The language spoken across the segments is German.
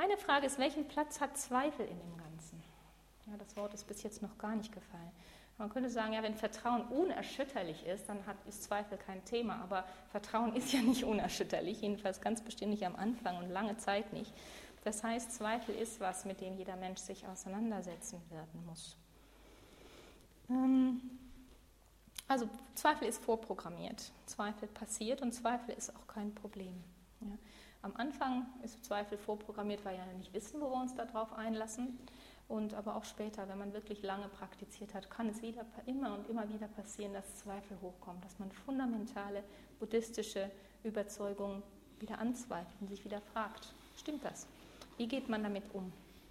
Eine Frage ist, welchen Platz hat Zweifel in dem Ganzen? Ja, das Wort ist bis jetzt noch gar nicht gefallen. Man könnte sagen, ja, wenn Vertrauen unerschütterlich ist, dann ist Zweifel kein Thema. Aber Vertrauen ist ja nicht unerschütterlich, jedenfalls ganz bestimmt nicht am Anfang und lange Zeit nicht. Das heißt, Zweifel ist was, mit dem jeder Mensch sich auseinandersetzen werden muss. Also Zweifel ist vorprogrammiert. Zweifel passiert und Zweifel ist auch kein Problem. Ja. Am Anfang ist Zweifel vorprogrammiert, weil wir ja nicht wissen, wo wir uns darauf einlassen. Und aber auch später, wenn man wirklich lange praktiziert hat, kann es immer und immer wieder passieren, dass Zweifel hochkommen, dass man fundamentale buddhistische Überzeugungen wieder anzweifelt und sich wieder fragt, stimmt das? Wie geht man damit um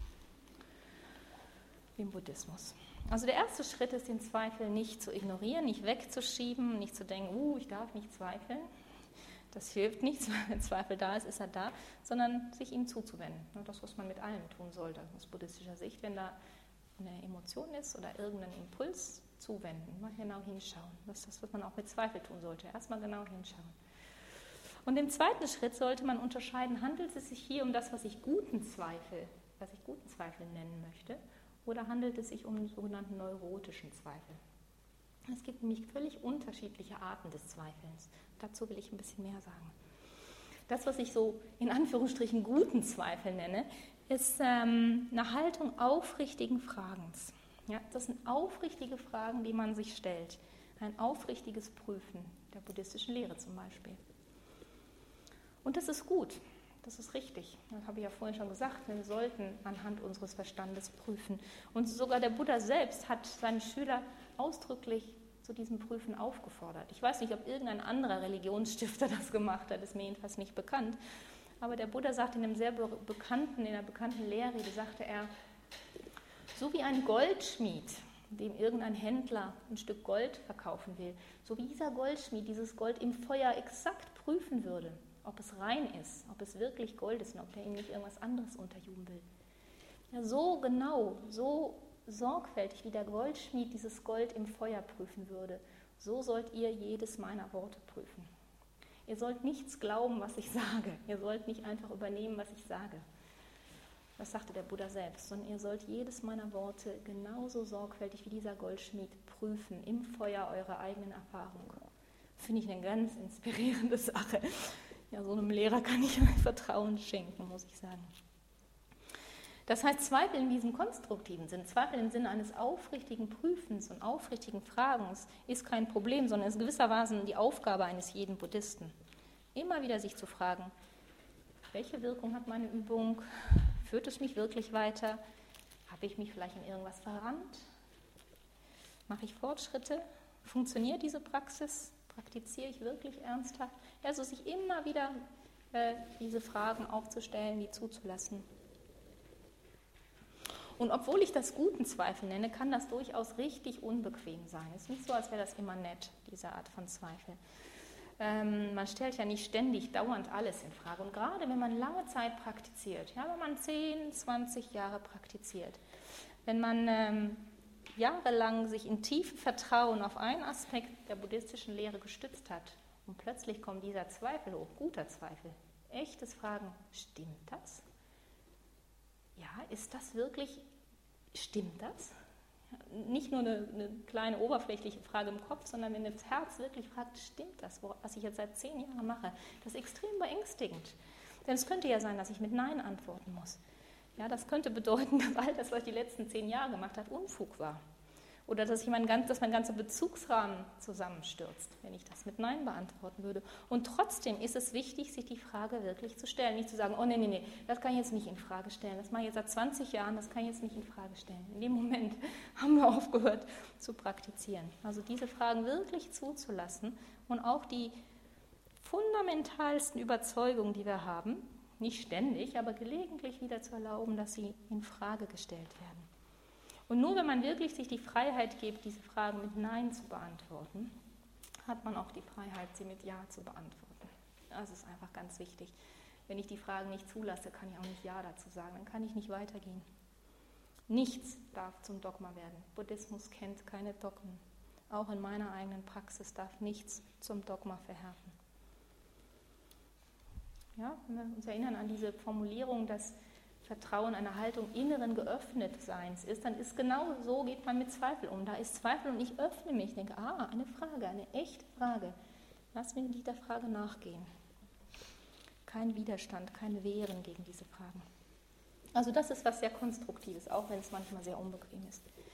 im Buddhismus? Also der erste Schritt ist, den Zweifel nicht zu ignorieren, nicht wegzuschieben, nicht zu denken, ich darf nicht zweifeln. Das hilft nichts, weil wenn Zweifel da ist, ist er da, sondern sich ihm zuzuwenden. Das, was man mit allem tun sollte, aus buddhistischer Sicht. Wenn da eine Emotion ist oder irgendein Impuls, zuwenden, mal genau hinschauen. Das ist das, was man auch mit Zweifel tun sollte. Erstmal genau hinschauen. Und im zweiten Schritt sollte man unterscheiden, handelt es sich hier um das, was ich guten Zweifel nennen möchte, oder handelt es sich um den sogenannten neurotischen Zweifel? Es gibt nämlich völlig unterschiedliche Arten des Zweifelns. Dazu will ich ein bisschen mehr sagen. Das, was ich so in Anführungsstrichen guten Zweifel nenne, ist eine Haltung aufrichtigen Fragens. Ja, das sind aufrichtige Fragen, die man sich stellt. Ein aufrichtiges Prüfen der buddhistischen Lehre zum Beispiel. Und das ist gut, das ist richtig. Das habe ich ja vorhin schon gesagt, wir sollten anhand unseres Verstandes prüfen. Und sogar der Buddha selbst hat seine Schüler ausdrücklich zu diesem Prüfen aufgefordert. Ich weiß nicht, ob irgendein anderer Religionsstifter das gemacht hat, ist mir jedenfalls nicht bekannt. Aber der Buddha sagt in einer bekannten Lehrrede, sagte er, so wie ein Goldschmied, dem irgendein Händler ein Stück Gold verkaufen will, so wie dieser Goldschmied dieses Gold im Feuer exakt prüfen würde, ob es rein ist, ob es wirklich Gold ist und ob der ihm nicht irgendwas anderes unterjubeln will. Ja, so genau, so sorgfältig, wie der Goldschmied dieses Gold im Feuer prüfen würde, so sollt ihr jedes meiner Worte prüfen. Ihr sollt nichts glauben, was ich sage. Ihr sollt nicht einfach übernehmen, was ich sage. Das sagte der Buddha selbst, sondern ihr sollt jedes meiner Worte genauso sorgfältig wie dieser Goldschmied prüfen, im Feuer eurer eigenen Erfahrung. Finde ich eine ganz inspirierende Sache. Ja, so einem Lehrer kann ich Vertrauen schenken, muss ich sagen. Das heißt, Zweifel in diesem konstruktiven Sinn, Zweifel im Sinne eines aufrichtigen Prüfens und aufrichtigen Fragens ist kein Problem, sondern ist gewissermaßen die Aufgabe eines jeden Buddhisten. Immer wieder sich zu fragen, welche Wirkung hat meine Übung? Führt es mich wirklich weiter? Habe ich mich vielleicht in irgendwas verrannt? Mache ich Fortschritte? Funktioniert diese Praxis? Praktiziere ich wirklich ernsthaft? Also sich immer wieder diese Fragen aufzustellen, die zuzulassen. Und obwohl ich das guten Zweifel nenne, kann das durchaus richtig unbequem sein. Es ist nicht so, als wäre das immer nett, diese Art von Zweifel. Man stellt ja nicht ständig, dauernd alles in Frage. Und gerade wenn man lange Zeit praktiziert, ja, wenn man 10, 20 Jahre praktiziert, wenn man jahrelang sich in tiefem Vertrauen auf einen Aspekt der buddhistischen Lehre gestützt hat und plötzlich kommt dieser Zweifel hoch, guter Zweifel, echtes Fragen, stimmt das? Ja, ist das wirklich, stimmt das? Nicht nur eine kleine oberflächliche Frage im Kopf, sondern wenn das Herz wirklich fragt, stimmt das, was ich jetzt seit 10 Jahren mache? Das ist extrem beängstigend. Denn es könnte ja sein, dass ich mit Nein antworten muss. Ja, das könnte bedeuten, dass all das, was ich die letzten 10 Jahre gemacht habe, Unfug war. Oder dass mein ganzer Bezugsrahmen zusammenstürzt, wenn ich das mit Nein beantworten würde. Und trotzdem ist es wichtig, sich die Frage wirklich zu stellen. Nicht zu sagen, oh nee, das kann ich jetzt nicht in Frage stellen. Das mache ich jetzt seit 20 Jahren, das kann ich jetzt nicht in Frage stellen. In dem Moment haben wir aufgehört zu praktizieren. Also diese Fragen wirklich zuzulassen und auch die fundamentalsten Überzeugungen, die wir haben, nicht ständig, aber gelegentlich wieder zu erlauben, dass sie in Frage gestellt werden. Und nur wenn man wirklich sich die Freiheit gibt, diese Fragen mit Nein zu beantworten, hat man auch die Freiheit, sie mit Ja zu beantworten. Das ist einfach ganz wichtig. Wenn ich die Fragen nicht zulasse, kann ich auch nicht Ja dazu sagen, dann kann ich nicht weitergehen. Nichts darf zum Dogma werden. Buddhismus kennt keine Dogmen. Auch in meiner eigenen Praxis darf nichts zum Dogma verhärten. Ja, wenn wir uns erinnern an diese Formulierung, dass Vertrauen eine Haltung inneren Geöffnetseins ist, dann ist genau so, geht man mit Zweifel um. Da ist Zweifel und ich öffne mich, ich denke, eine Frage, eine echte Frage. Lass mir dieser Frage nachgehen. Kein Widerstand, kein Wehren gegen diese Fragen. Also das ist was sehr Konstruktives, auch wenn es manchmal sehr unbequem ist.